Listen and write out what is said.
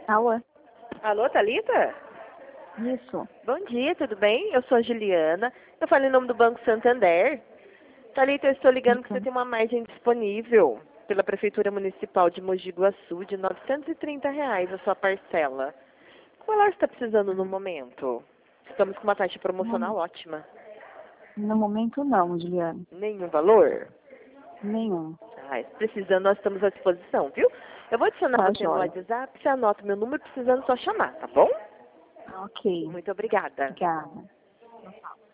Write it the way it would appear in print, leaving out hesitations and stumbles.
Alô? Alô, Thalita? Isso. Bom dia, tudo bem? Eu sou a Juliana. Eu falei em nome do Banco Santander. Thalita, eu estou ligando porque você tem uma margem disponível pela Prefeitura Municipal de Mogi Guaçu de R$ 930 a sua parcela. Qual valor você está precisando no momento? Estamos com uma taxa promocional ótima. No momento não, Juliana. Nenhum valor? Nenhum. Ah, precisando, nós estamos à disposição, viu? Eu vou adicionar Tá, você no joia. WhatsApp, você anota meu número, precisando só chamar, tá bom? Ok. Muito obrigada. Obrigada.